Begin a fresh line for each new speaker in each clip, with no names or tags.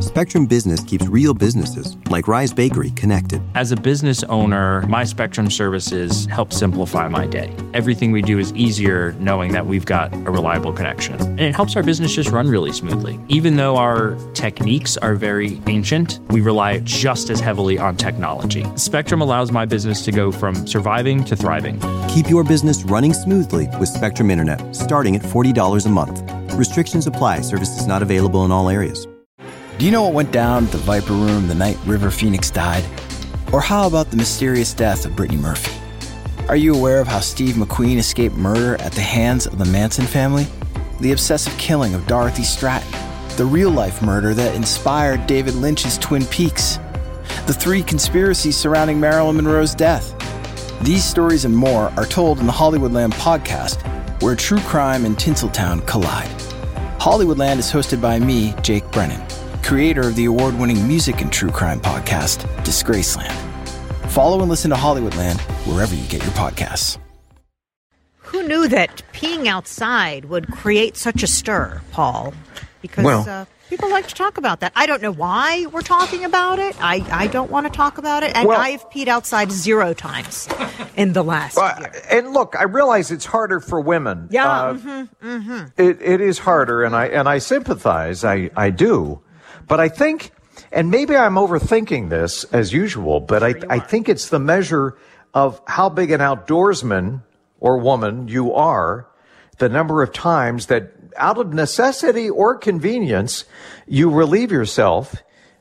Spectrum Business keeps real businesses, like Rise Bakery, connected.
As a business owner, my Spectrum services help simplify my day. Everything we do is easier knowing that we've got a reliable connection. And it helps our business just run really smoothly. Even though our techniques are very ancient, we rely just as heavily on technology. Spectrum allows my business to go from surviving to thriving.
Keep your business running smoothly with Spectrum Internet, starting at $40 a month. Restrictions apply. Services not available in all areas.
Do you know what went down at the Viper Room the night River Phoenix died? Or how about the mysterious death of Brittany Murphy? Are you aware of how Steve McQueen escaped murder at the hands of the Manson family? The obsessive killing of Dorothy Stratton? The real-life murder that inspired David Lynch's Twin Peaks? The 3 conspiracies surrounding Marilyn Monroe's death? These stories and more are told in the Hollywoodland podcast, where true crime and Tinseltown collide. Hollywoodland is hosted by me, Jake Brennan, creator of the award-winning music and true crime podcast, Disgraceland. Follow and listen to Hollywoodland wherever you get your podcasts.
Who knew that peeing outside would create such a stir, Paul? Because people like to talk about that. I don't know why we're talking about it. I don't want to talk about it. And I've peed outside 0 times in the last year.
And look, I realize it's harder for women.
Yeah.
It is harder, and I sympathize. I do. But I think, and maybe I'm overthinking this as usual, but I think it's the measure of how big an outdoorsman or woman you are, the number of times that out of necessity or convenience, you relieve yourself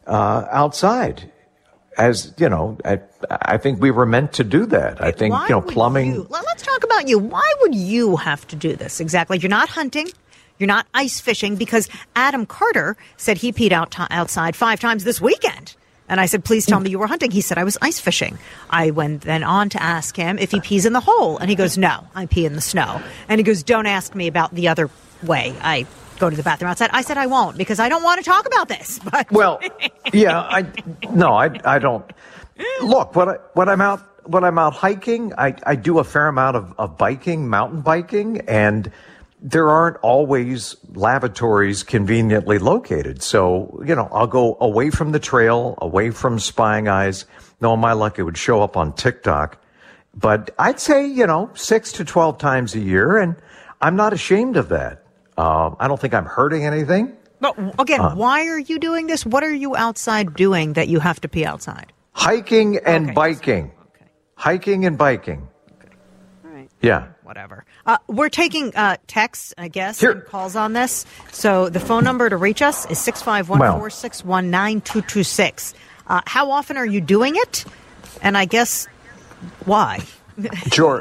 outside. As, you know, I think we were meant to do that. I think, plumbing.
Let's talk about you. Why would you have to do this exactly? You're not hunting. You're not ice fishing, because Adam Carter said he peed outside 5 times this weekend. And I said, please tell me you were hunting. He said, I was ice fishing. I went then on to ask him if he pees in the hole. And he goes, no, I pee in the snow. And he goes, don't ask me about the other way I go to the bathroom outside. I said, I won't, because I don't want to talk about this. But
well, yeah, I don't. Look, when I'm out hiking, I do a fair amount of biking, mountain biking, and there aren't always lavatories conveniently located. So, I'll go away from the trail, away from spying eyes. No, my luck, it would show up on TikTok. But I'd say, 6 to 12 times a year, and I'm not ashamed of that. I don't think I'm hurting anything.
But again, why are you doing this? What are you outside doing that you have to pee outside?
Hiking and biking.
Okay.
Hiking and biking.
Okay. All right.
Yeah.
Whatever. We're taking texts, I guess, and calls on this. So the phone number to reach us is 651-461-9226. How often are you doing it? And I guess why?
Sure.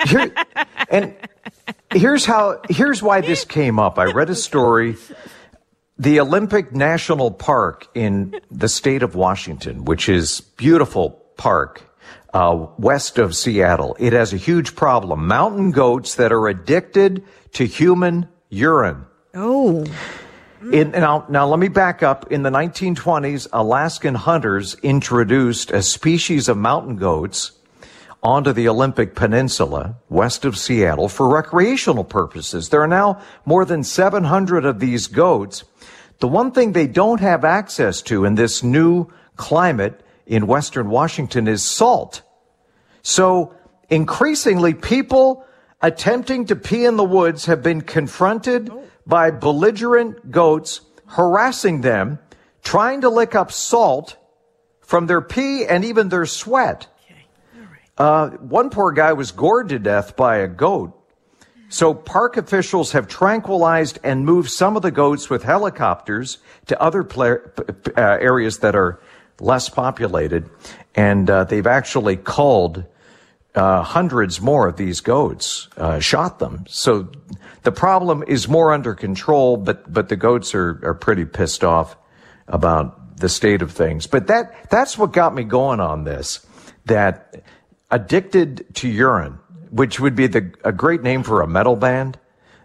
Here's why this came up. I read a story. The Olympic National Park in the state of Washington, which is beautiful park, west of Seattle. It has a huge problem. Mountain goats that are addicted to human urine.
Oh.
Now, let me back up. In the 1920s, Alaskan hunters introduced a species of mountain goats onto the Olympic Peninsula, west of Seattle, for recreational purposes. There are now more than 700 of these goats. The one thing they don't have access to in this new climate in Western Washington is salt. So increasingly, people attempting to pee in the woods have been confronted by belligerent goats harassing them, trying to lick up salt from their pee and even their sweat. One poor guy was gored to death by a goat. So park officials have tranquilized and moved some of the goats with helicopters to other areas that are less populated. And they've actually culled hundreds more of these goats, shot them. So the problem is more under control, but the goats are pretty pissed off about the state of things. But that's what got me going on this, that addicted to urine, which would be a great name for a metal band.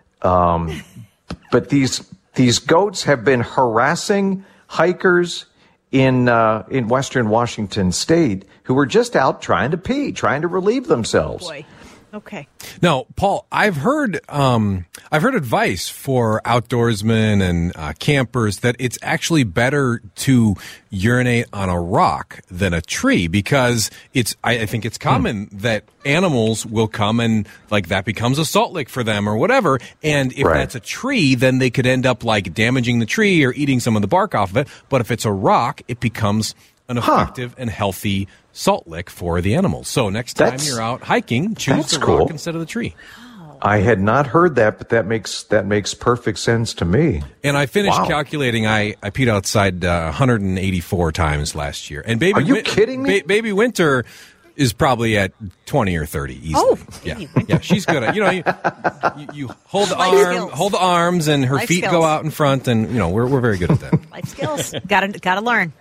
But these goats have been harassing hikers in Western Washington state who were just out trying to pee, trying to relieve themselves.
Boy. Okay.
Now, Paul, I've heard advice for outdoorsmen and campers that it's actually better to urinate on a rock than a tree because I think it's common that animals will come and like that becomes a salt lick for them or whatever. And if that's a tree, then they could end up like damaging the tree or eating some of the bark off of it. But if it's a rock, it becomes an effective and healthy salt lick for the animals. So next time you're out hiking, choose the rock instead of the tree.
I had not heard that, but that makes perfect sense to me.
And I finished calculating. I peed outside 184 times last year. And baby,
are you kidding me?
Baby Winter is probably at 20 or 30 easily.
Oh,
yeah, she's good at. You hold the arms, and her feet go out in front, and we're very good at that.
Life skills. Gotta learn.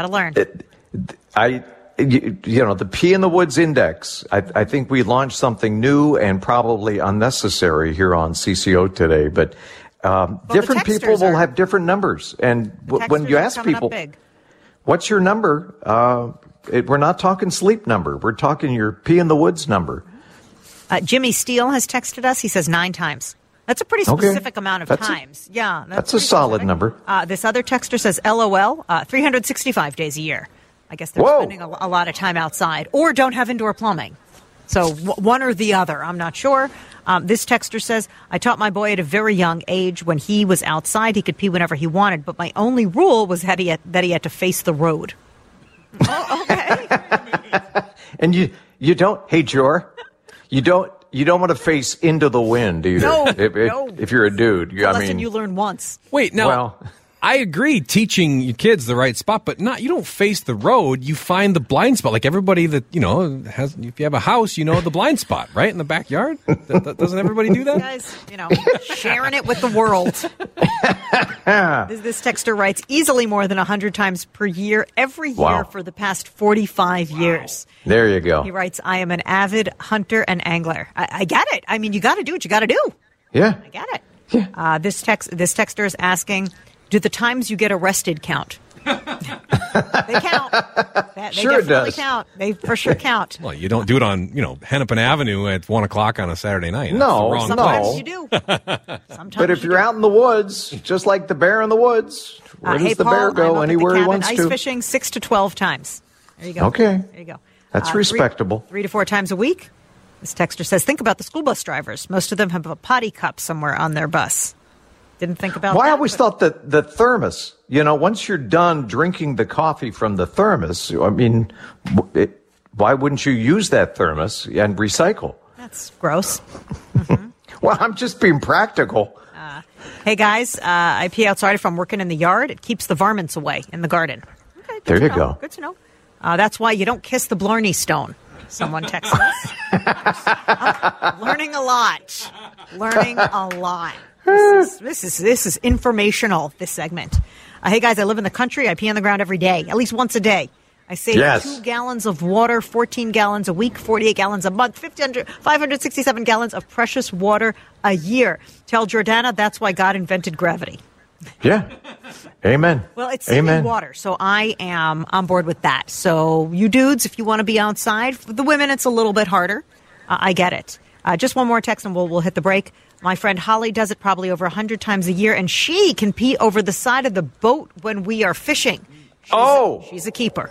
The Pee in the Woods Index, I think we launched something new and probably unnecessary here on CCO today, but different people will have different numbers. And when you ask people, what's your number? We're not talking sleep number. We're talking your Pee in the Woods number.
Jimmy Steele has texted us. He says 9 times. That's a pretty specific amount of times. That's a
solid number.
This other texter says, LOL, 365 days a year. I guess they're spending a lot of time outside or don't have indoor plumbing. So one or the other. I'm not sure. This texter says, I taught my boy at a very young age when he was outside, he could pee whenever he wanted. But my only rule was that he had to face the road. Oh, okay.
And you don't, hey, Jor, you don't want to face into the wind either.
No,
if you're a dude.
It's a lesson you learn once.
Wait, no. Well, I agree teaching your kids the right spot, but you don't face the road. You find the blind spot. Like everybody that, has, if you have a house, the blind spot, right? In the backyard? Doesn't everybody do that?
Guys, sharing it with the world. This texter writes, easily more than 100 times per year, every year for the past 45 years.
There you go.
He writes, I am an avid hunter and angler. I get it. I mean, you got to do what you got to do.
Yeah.
I get it. Yeah. This texter is asking, do the times you get arrested count? They count. They
sure
definitely
does.
Count. They for sure count.
Well, you don't do it on, Hennepin Avenue at 1:00 on a Saturday night.
Sometimes you do. Sometimes
but if you're out in the woods, just like the bear in the woods, where does the bear go? Anywhere he wants to.
Ice fishing 6 to 12 times. There you go.
Okay.
There you go.
That's respectable.
3 to 4 times a week. This texter says, think about the school bus drivers. Most of them have a potty cup somewhere on their bus. Didn't think about that.
I always thought that the thermos, once you're done drinking the coffee from the thermos, I mean, why wouldn't you use that thermos and recycle?
That's gross. Mm-hmm.
Well, I'm just being practical.
Hey, guys, I pee outside if I'm working in the yard. It keeps the varmints away in the garden. Okay,
there you go.
Good to know. That's why you don't kiss the Blarney Stone. Someone texted us. Learning a lot. This is informational, this segment. Hey, guys, I live in the country. I pee on the ground every day, at least once a day. I save 2 gallons of water, 14 gallons a week, 48 gallons a month, 567 gallons of precious water a year. Tell Jordana that's why God invented gravity.
Yeah. Amen.
Well, it's saving water, so I am on board with that. So you dudes, if you want to be outside, for the women, it's a little bit harder. I get it. Just one more text and we'll hit the break. My friend Holly does it probably over 100 times a year, and she can pee over the side of the boat when we are fishing. She's a keeper.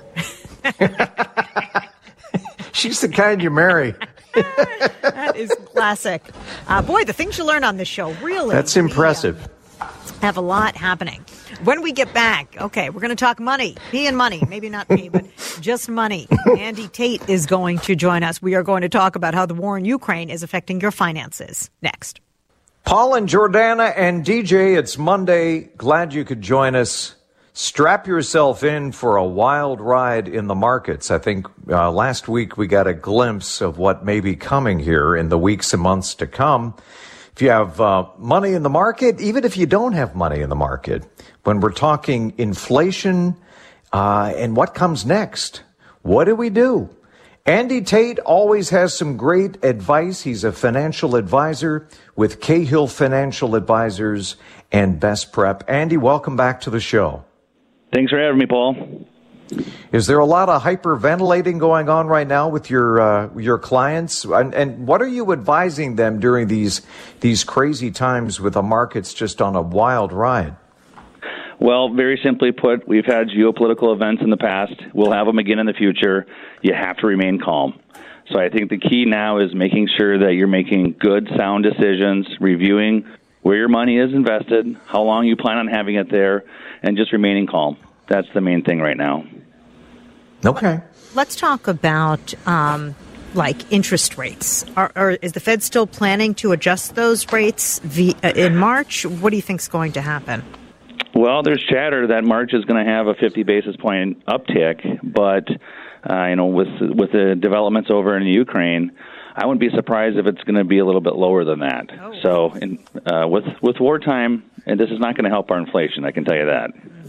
She's the kind you marry.
That is classic. Boy, the things you learn on this show, really.
That's impressive.
Have a lot happening. When we get back, we're going to talk money. Pee and money. Maybe not pee, but just money. Andy Tate is going to join us. We are going to talk about how the war in Ukraine is affecting your finances. Next.
Paul and Jordana and DJ, it's Monday. Glad you could join us. Strap yourself in for a wild ride in the markets. I think last week we got a glimpse of what may be coming here in the weeks and months to come. If you have money in the market, even if you don't have money in the market, when we're talking inflation and what comes next, what do we do? Andy Tate always has some great advice. He's a financial advisor with Cahill Financial Advisors and Best Prep. Andy, welcome back to the show.
Thanks for having me, Paul.
Is there a lot of hyperventilating going on right now with your clients? And what are you advising them during these crazy times with the markets just on a wild ride?
Well, very simply put, we've had geopolitical events in the past. We'll have them again in the future. You have to remain calm. So I think the key now is making sure that you're making good, sound decisions, reviewing where your money is invested, how long you plan on having it there, and just remaining calm. That's the main thing right now.
Okay.
Let's talk about interest rates. Is the Fed still planning to adjust those rates in March? What do you think is going to happen?
Well, there's chatter that March is going to have a 50 basis point uptick, but with the developments over in Ukraine, I wouldn't be surprised if it's going to be a little bit lower than that. Oh. So, with wartime, and this is not going to help our inflation. I can tell you that.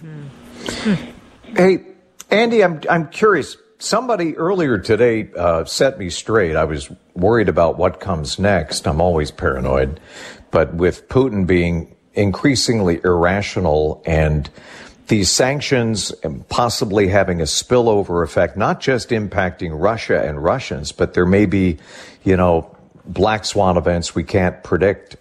Mm-hmm.
Hey, Andy, I'm curious. Somebody earlier today set me straight. I was worried about what comes next. I'm always paranoid, but with Putin being increasingly irrational and these sanctions possibly having a spillover effect, not just impacting Russia and Russians, but there may be, black swan events we can't predict,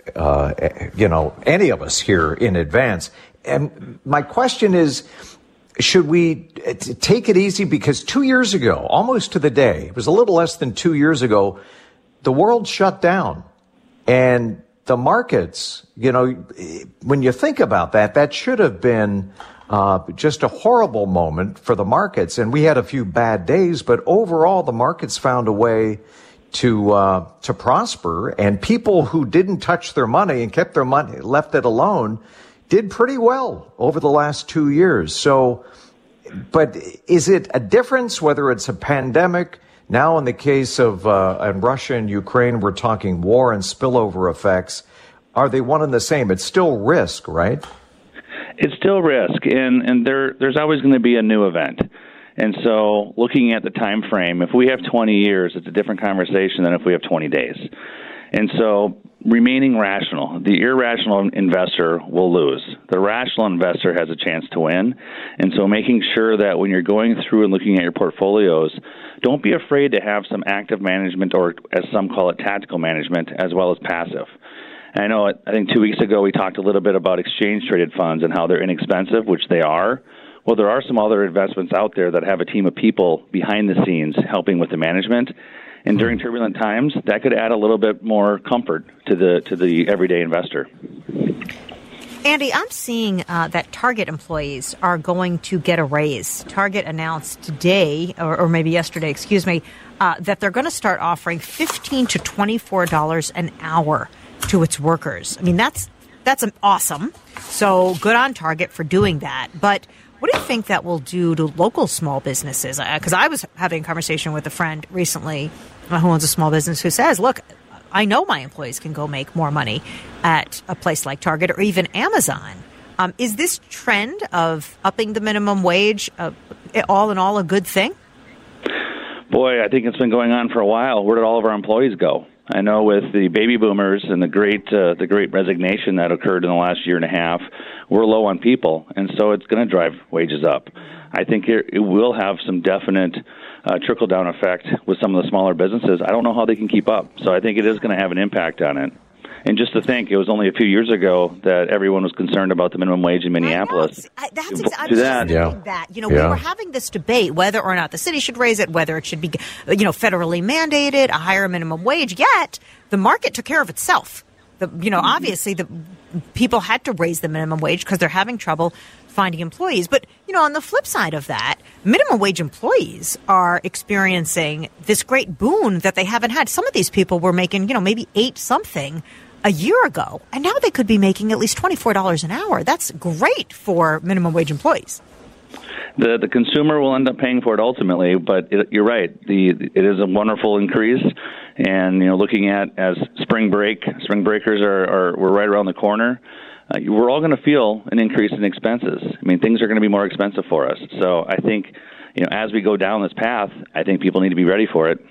any of us here in advance. And my question is, should we take it easy? Because 2 years ago, almost to the day, it was a little less than 2 years ago, the world shut down. And the markets, when you think about that, that should have been just a horrible moment for the markets. And we had a few bad days, but overall, the markets found a way to prosper. And people who didn't touch their money and kept their money, left it alone, did pretty well over the last 2 years. So, but is it a difference whether it's a pandemic? Now, in the case of Russia and Ukraine, we're talking war and spillover effects. Are they one and the same? It's still risk, right?
It's still risk, and there's always going to be a new event. And so looking at the time frame, if we have 20 years, it's a different conversation than if we have 20 days. And so remaining rational. The irrational investor will lose. The rational investor has a chance to win. And so making sure that when you're going through and looking at your portfolios, don't be afraid to have some active management, or as some call it, tactical management, as well as passive. And I think 2 weeks ago we talked a little bit about exchange-traded funds and how they're inexpensive, which they are. Well, there are some other investments out there that have a team of people behind the scenes helping with the management. And during turbulent times, that could add a little bit more comfort to the everyday investor.
Andy, I'm seeing that Target employees are going to get a raise. Target announced today, or maybe yesterday, that they're going to start offering $15 to $24 an hour to its workers. I mean, that's awesome. So good on Target for doing that. But what do you think that will do to local small businesses? Because I was having a conversation with a friend recently who owns a small business who says, look, I know my employees can go make more money at a place like Target or even Amazon. Is this trend of upping the minimum wage all in all a good thing?
Boy, I think it's been going on for a while. Where did all of our employees go? I know with the baby boomers and the great resignation that occurred in the last year and a half, we're low on people, and so it's going to drive wages up. I think it will have some definite trickle-down effect with some of the smaller businesses. I don't know how they can keep up, so I think it is going to have an impact on it. And just to think, it was only a few years ago that everyone was concerned about the minimum wage in Minneapolis.
We were having this debate whether or not the city should raise it, whether it should be, federally mandated, a higher minimum wage. Yet the market took care of itself. Obviously the people had to raise the minimum wage because they're having trouble finding employees. But, on the flip side of that, minimum wage employees are experiencing this great boon that they haven't had. Some of these people were making, maybe 8-something a year ago, and now they could be making at least $24 an hour. That's great for minimum wage employees.
The consumer will end up paying for it ultimately, but you're right. It is a wonderful increase, and looking at as spring breakers we're right around the corner. We're all going to feel an increase in expenses. I mean, things are going to be more expensive for us. So I think, as we go down this path, I think people need to be ready for it.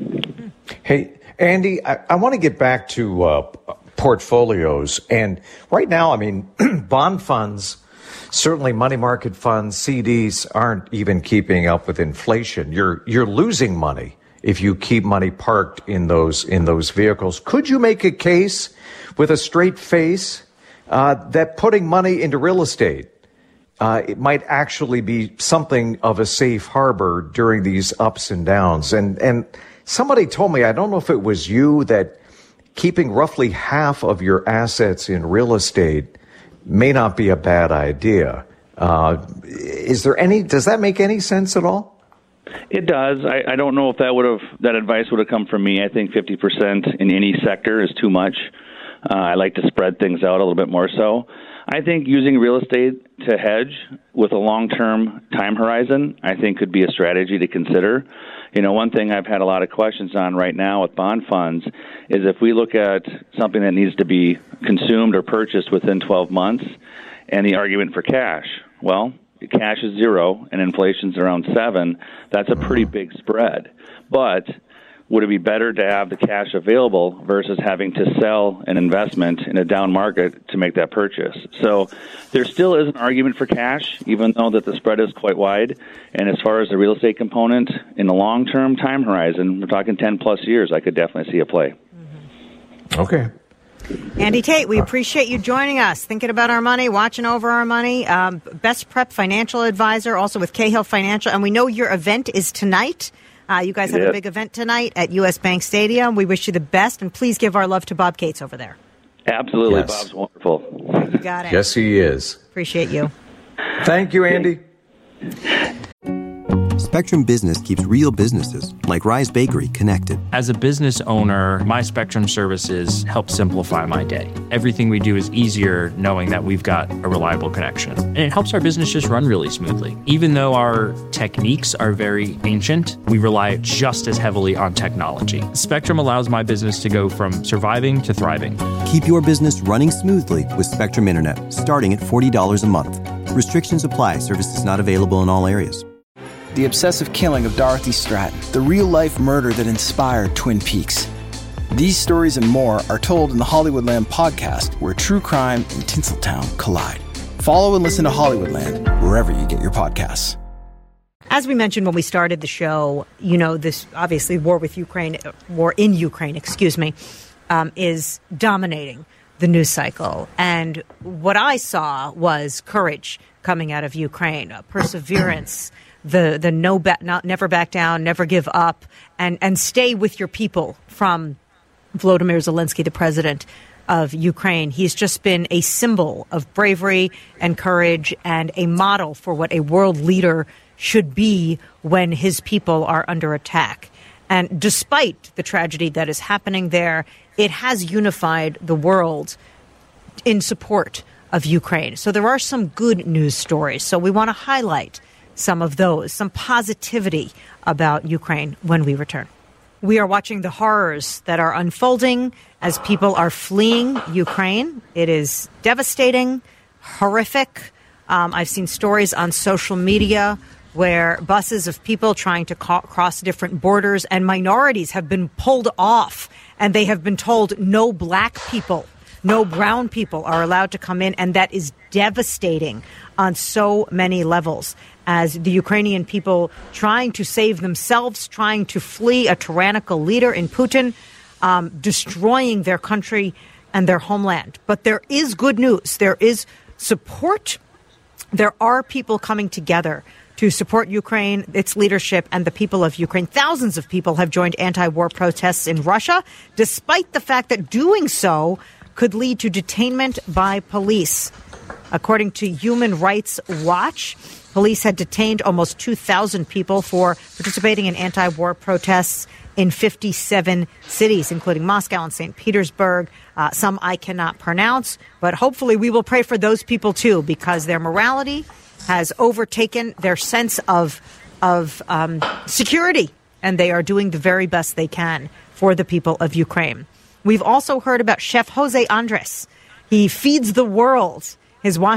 Hey, Andy, I want to get back to portfolios. And right now, bond funds certainly money market funds, CDs aren't even keeping up with inflation. You're losing money if you keep money parked in those vehicles. Could you make a case with a straight face that putting money into real estate it might actually be something of a safe harbor during these ups and downs? And somebody told me, I don't know if it was you, that keeping roughly half of your assets in real estate may not be a bad idea. Does that make any sense at all?
It does. I don't know if that advice would have come from me. I think 50% in any sector is too much. I like to spread things out a little bit more so. I think using real estate to hedge with a long-term time horizon, I think could be a strategy to consider. One thing I've had a lot of questions on right now with bond funds is if we look at something that needs to be consumed or purchased within 12 months and the argument for cash, well, cash is 0 and inflation's around 7, that's a pretty big spread. But would it be better to have the cash available versus having to sell an investment in a down market to make that purchase? So there still is an argument for cash, even though that the spread is quite wide. And as far as the real estate component, in the long-term time horizon, we're talking 10-plus years, I could definitely see a play.
Mm-hmm. Okay.
Andy Tate, we appreciate you joining us, thinking about our money, watching over our money. Best Prep Financial Advisor, also with Cahill Financial. And we know your event is tonight. You guys have a big event tonight at U.S. Bank Stadium. We wish you the best, and please give our love to Bob Cates over there.
Absolutely.
Yes.
Bob's wonderful.
You got it.
Yes, he is.
Appreciate you.
Thank you, Andy.
Spectrum Business keeps real businesses, like Rise Bakery, connected.
As a business owner, my Spectrum services help simplify my day. Everything we do is easier knowing that we've got a reliable connection. And it helps our business just run really smoothly. Even though our techniques are very ancient, we rely just as heavily on technology. Spectrum allows my business to go from surviving to thriving.
Keep your business running smoothly with Spectrum Internet, starting at $40 a month. Restrictions apply. Services not available in all areas.
The obsessive killing of Dorothy Stratton, the real-life murder that inspired Twin Peaks. These stories and more are told in the Hollywoodland podcast, where true crime and Tinseltown collide. Follow and listen to Hollywoodland wherever you get your podcasts.
As we mentioned when we started the show, this obviously war in Ukraine, is dominating the news cycle. And what I saw was courage coming out of Ukraine, perseverance, the never back down, never give up, and stay with your people from Volodymyr Zelensky, the president of Ukraine. He's just been a symbol of bravery and courage and a model for what a world leader should be when his people are under attack. And despite the tragedy that is happening there, it has unified the world in support of Ukraine. So there are some good news stories. So we want to highlight some of those, some positivity about Ukraine when we return. We are watching the horrors that are unfolding as people are fleeing Ukraine. It is devastating, horrific. I've seen stories on social media where buses of people trying to cross different borders and minorities have been pulled off, and they have been told no black people, no brown people are allowed to come in, and that is devastating on so many levels as the Ukrainian people trying to save themselves, trying to flee a tyrannical leader in Putin, destroying their country and their homeland. But there is good news. There is support. There are people coming together to support Ukraine, its leadership, and the people of Ukraine. Thousands of people have joined anti-war protests in Russia, despite the fact that doing so could lead to detainment by police. According to Human Rights Watch, police had detained almost 2,000 people for participating in anti-war protests in 57 cities, including Moscow and St. Petersburg. Some I cannot pronounce, but hopefully we will pray for those people too, because their morality has overtaken their sense of security, and they are doing the very best they can for the people of Ukraine. We've also heard about Chef Jose Andres. He feeds the world. He is a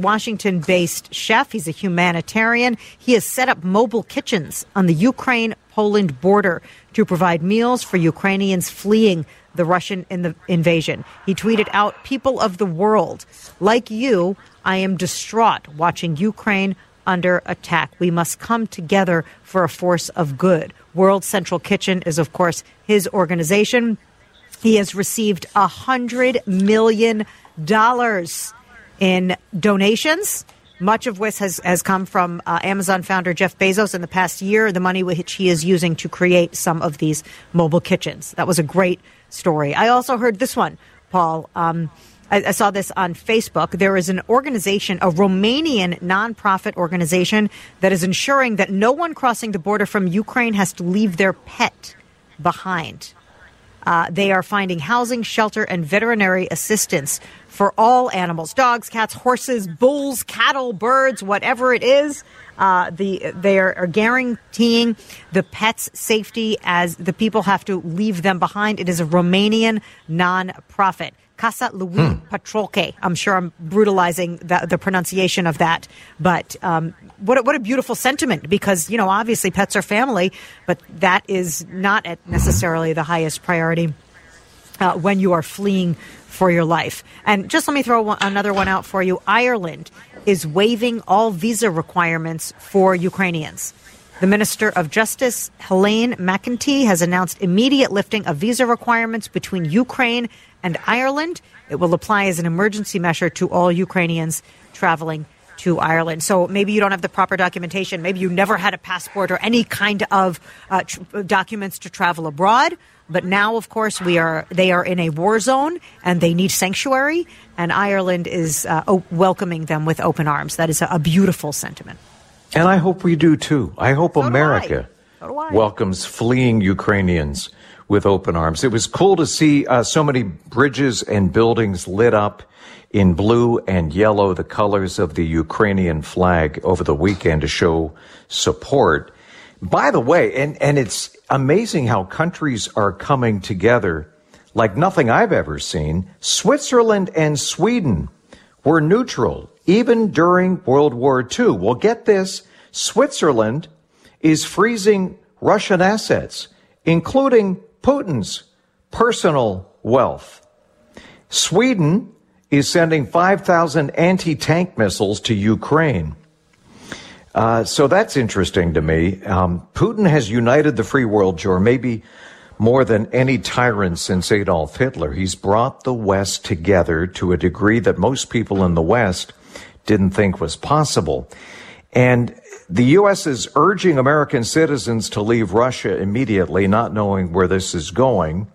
Washington-based chef. He's a humanitarian. He has set up mobile kitchens on the Ukraine Poland border to provide meals for Ukrainians fleeing the Russian invasion. He tweeted out, "People of the world, like you, I am distraught watching Ukraine under attack. We must come together for a force of good." World Central Kitchen is, of course, his organization. He has received $100 million in donations, much of which has come from Amazon founder Jeff Bezos in the past year, the money which he is using to create some of these mobile kitchens. That was a great story. I also heard this one, Paul. I saw this on Facebook. There is an organization, a Romanian nonprofit organization, that is ensuring that no one crossing the border from Ukraine has to leave their pet behind. They are finding housing, shelter, and veterinary assistance for all animals, dogs, cats, horses, bulls, cattle, birds, whatever it is. They are guaranteeing the pets' safety as the people have to leave them behind. It is a Romanian nonprofit. Casa Lui Patrolke. I'm sure I'm brutalizing the pronunciation of that. But what a beautiful sentiment, because, obviously pets are family, but that is not necessarily the highest priority when you are fleeing for your life. And just let me throw another one out for you. Ireland is waiving all visa requirements for Ukrainians. The Minister of Justice, Helene McEntee, has announced immediate lifting of visa requirements between Ukraine and Ireland. It will apply as an emergency measure to all Ukrainians traveling to Ireland. So maybe you don't have the proper documentation. Maybe you never had a passport or any kind of documents to travel abroad. But now, of course, they are in a war zone and they need sanctuary. And Ireland is welcoming them with open arms. That is a beautiful sentiment.
And I hope we do, too. I hope America welcomes fleeing Ukrainians with open arms. It was cool to see so many bridges and buildings lit up in blue and yellow, the colors of the Ukrainian flag, over the weekend to show support. By the way, and it's amazing how countries are coming together like nothing I've ever seen. Switzerland and Sweden were neutral even during World War II. Well, get this. Switzerland is freezing Russian assets, including Putin's personal wealth. Sweden is sending 5,000 anti-tank missiles to Ukraine. So that's interesting to me. Putin has united the free world, Joe, maybe more than any tyrant since Adolf Hitler. He's brought the West together to a degree that most people in the West didn't think was possible. And the U.S. is urging American citizens to leave Russia immediately, not knowing where this is going.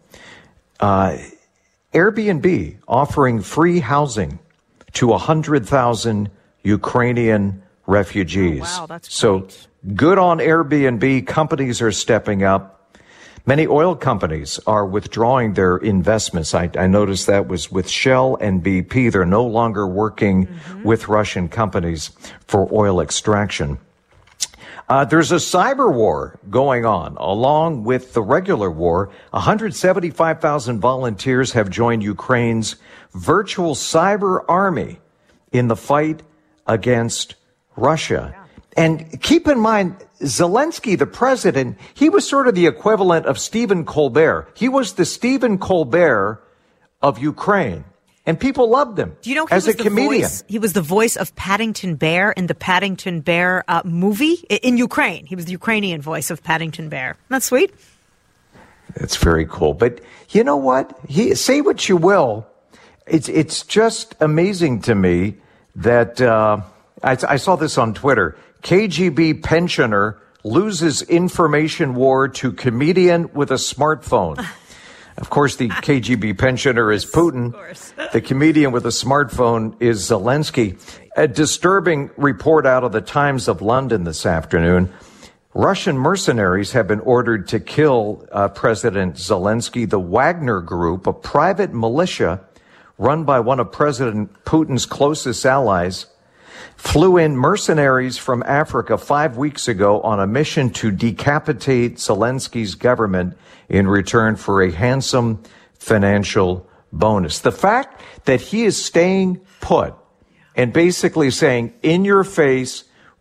Airbnb offering free housing to 100,000 Ukrainian refugees.
Oh, wow, that's great.
So good on Airbnb. Companies are stepping up. Many oil companies are withdrawing their investments. I noticed that was with Shell and BP. They're no longer working with Russian companies for oil extraction. There's a cyber war going on along with the regular war. 175,000 volunteers have joined Ukraine's virtual cyber army in the fight against Russia. And keep in mind, Zelensky, the president, he was sort of the equivalent of Stephen Colbert. He was the Stephen Colbert of Ukraine. And people loved him.
Do you know
as a comedian?
He was the voice of Paddington Bear in the Paddington Bear movie in Ukraine. He was the Ukrainian voice of Paddington Bear. Isn't that sweet?
It's very cool. But you know what? Say what you will. It's just amazing to me that I saw this on Twitter. KGB pensioner loses information war to comedian with a smartphone. Of course, the KGB pensioner is Putin. The comedian with a smartphone is Zelensky. A disturbing report out of the Times of London this afternoon. Russian mercenaries have been ordered to kill President Zelensky. The Wagner Group, a private militia run by one of President Putin's closest allies, flew in mercenaries from Africa 5 weeks ago on a mission to decapitate Zelensky's government in return for a handsome financial bonus. The fact that he is staying put and basically saying, in your face,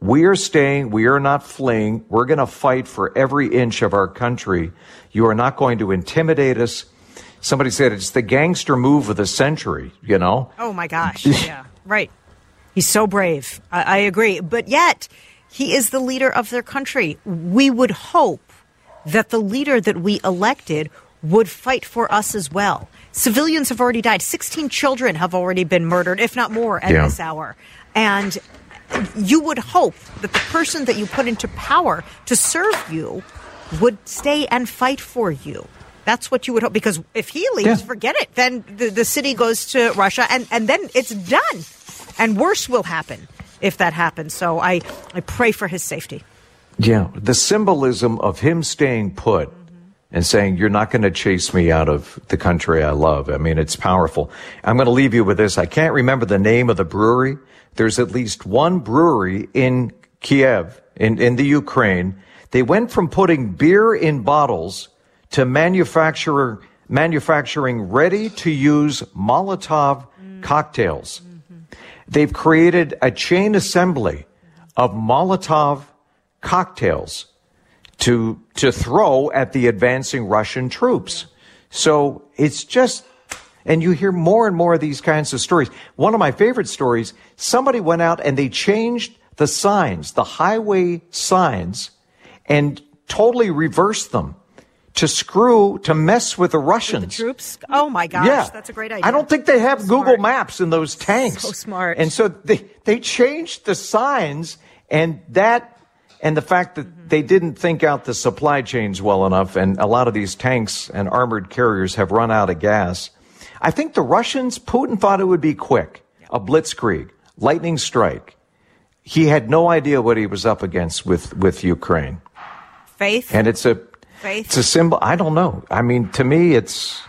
we are staying. We are not fleeing. We're going to fight for every inch of our country. You are not going to intimidate us. Somebody said it's the gangster move of the century, you know?
Oh, my gosh. Yeah, right. He's so brave. I agree. But yet, he is the leader of their country. We would hope that the leader that we elected would fight for us as well. Civilians have already died. 16 children have already been murdered, if not more, at this hour. And you would hope that the person that you put into power to serve you would stay and fight for you. That's what you would hope. Because if he leaves, forget it. Then the city goes to Russia, and then it's done. And worse will happen if that happens. So I pray for his safety.
Yeah, the symbolism of him staying put and saying, you're not going to chase me out of the country I love. I mean, it's powerful. I'm going to leave you with this. I can't remember the name of the brewery. There's at least one brewery in Kiev, in the Ukraine. They went from putting beer in bottles to manufacturing ready-to-use Molotov cocktails. They've created a chain assembly of Molotov cocktails to throw at the advancing Russian troops. So it's just, and you hear more and more of these kinds of stories. One of my favorite stories, somebody went out and they changed the signs, the highway signs, and totally reversed them to mess with the Russians.
With the troops? Oh my gosh, that's a great idea.
I don't think they have Google Maps in those tanks.
So smart.
And so they changed the signs, and the fact that they didn't think out the supply chains well enough, and a lot of these tanks and armored carriers have run out of gas. I think the Russians, Putin thought it would be quick, a blitzkrieg, lightning strike. He had no idea what he was up against with Ukraine.
Faith?
And it's a symbol. I don't know. I mean, to me, it's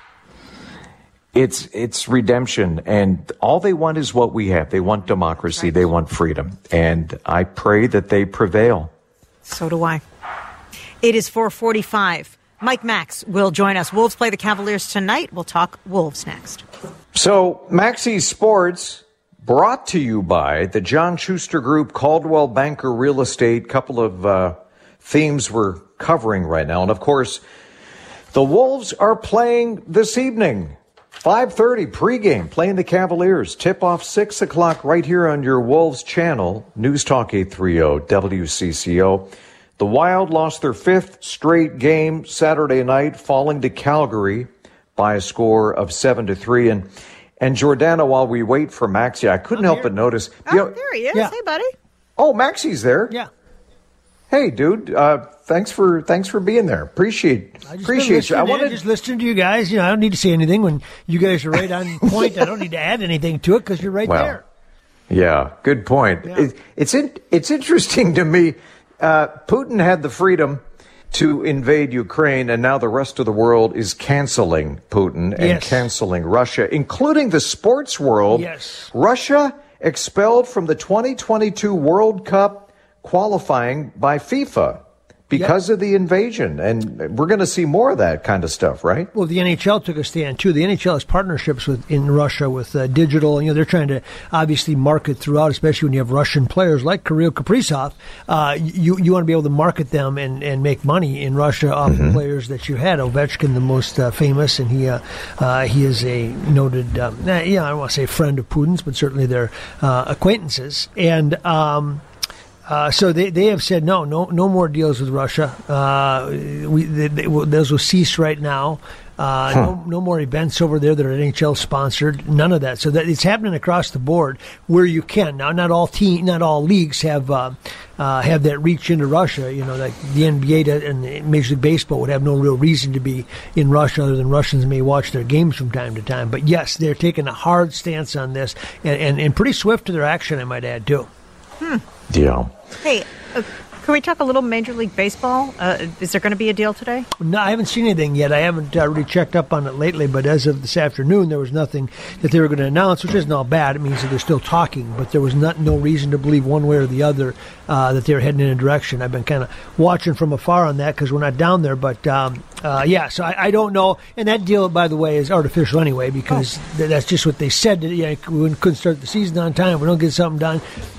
redemption, and all they want is what we have. They want democracy. Right. They want freedom, and I pray that they prevail.
So do I. It is 4:45. Mike Max will join us. Wolves play the Cavaliers tonight. We'll talk Wolves next.
So, Maxi Sports, brought to you by the John Schuster Group, Coldwell Banker Real Estate. Couple of themes we're covering right now. And, of course, the Wolves are playing this evening. 5:30 pregame, playing the Cavaliers. Tip-off 6 o'clock right here on your Wolves channel, News Talk 830 WCCO. The Wild lost their 5th straight game Saturday night, falling to Calgary by a score of 7-3. And Jordana, while we wait for Maxi, I couldn't help but notice.
Oh, there he is. Yeah. Hey, buddy.
Oh, Maxi's there.
Yeah.
Hey, dude. Thanks for being there. Appreciate you.
I wanted just listening to you guys. You know, I don't need to say anything when you guys are right on point. I don't need to add anything to it because you're right there.
Yeah, good point. Yeah. It's interesting to me. Putin had the freedom to invade Ukraine, and now the rest of the world is canceling Putin and canceling Russia, including the sports world.
Yes.
Russia expelled from the 2022 World Cup qualifying by FIFA because of the invasion. And we're going to see more of that kind of stuff, right?
Well, the NHL took a stand, too. The NHL has partnerships in Russia with digital. You know, they're trying to obviously market throughout, especially when you have Russian players like Kirill Kaprizov. You want to be able to market them and make money in Russia off the players that you had. Ovechkin, the most famous, and he is a noted, I don't want to say friend of Putin's, but certainly they're acquaintances. And so they have said no more deals with Russia. Those will cease right now. No more events over there that are NHL sponsored. None of that. So that it's happening across the board where you can. Now, not all leagues have that reach into Russia. You know, like the NBA and Major League Baseball would have no real reason to be in Russia other than Russians may watch their games from time to time. But yes, they're taking a hard stance on this and pretty swift to their action, I might add, too.
Yeah.
Hey, can we talk a little Major League Baseball? Is there going to be a deal today?
No, I haven't seen anything yet. I haven't really checked up on it lately, but as of this afternoon, there was nothing that they were going to announce, which isn't all bad. It means that they're still talking, but there was no reason to believe one way or the other that they were heading in a direction. I've been kind of watching from afar on that because we're not down there, but so I don't know. And that deal, by the way, is artificial anyway because that's just what they said. We couldn't start the season on time. We don't get something done.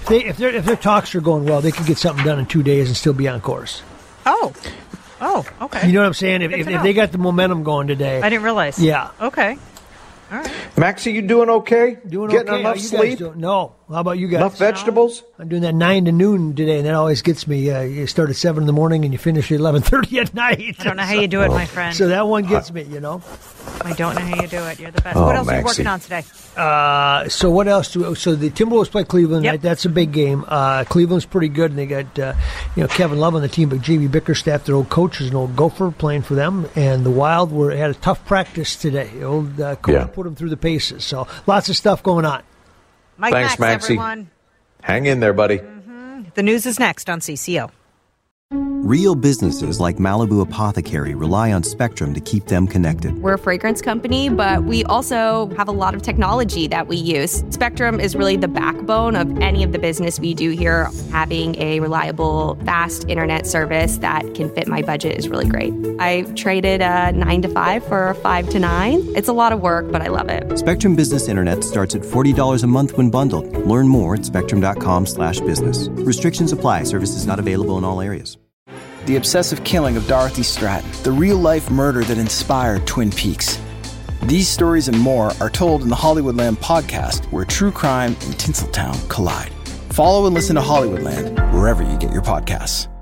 if their talks are going well, they could get something done in 2 days and still be on course.
Oh, okay.
You know what I'm saying? If they got the momentum going today.
I didn't realize.
Yeah.
Okay. All right.
Maxie, you doing okay?
Getting
okay. Enough sleep?
No. How about you guys?
Enough vegetables?
I'm doing that 9 to noon today, and that always gets me. You start at 7 in the morning and you finish at 11:30 at night.
I don't know how you do it, my friend.
So that one gets me, I
don't know how you do it. You're the best. What else are you working on today?
So what else? So the Timberwolves play Cleveland.
Yep.
That's a big game. Cleveland's pretty good, and they got Kevin Love on the team, but J.B. Bickerstaff, their old coach, is an old Gopher playing for them. And the Wild had a tough practice today. Old coach put them through the paces. So lots of stuff going on.
Thanks, Maxie.
Everyone.
Hang in there, buddy.
The news is next on CCO.
Real businesses like Malibu Apothecary rely on Spectrum to keep them connected.
We're a fragrance company, but we also have a lot of technology that we use. Spectrum is really the backbone of any of the business we do here. Having a reliable, fast internet service that can fit my budget is really great. I traded a 9 to 5 for a 5 to 9. It's a lot of work, but I love it.
Spectrum Business Internet starts at $40 a month when bundled. Learn more at spectrum.com/business. Restrictions apply. Services not available in all areas.
The obsessive killing of Dorothy Stratton, the real-life murder that inspired Twin Peaks. These stories and more are told in the Hollywoodland podcast, where true crime and Tinseltown collide. Follow and listen to Hollywoodland wherever you get your podcasts.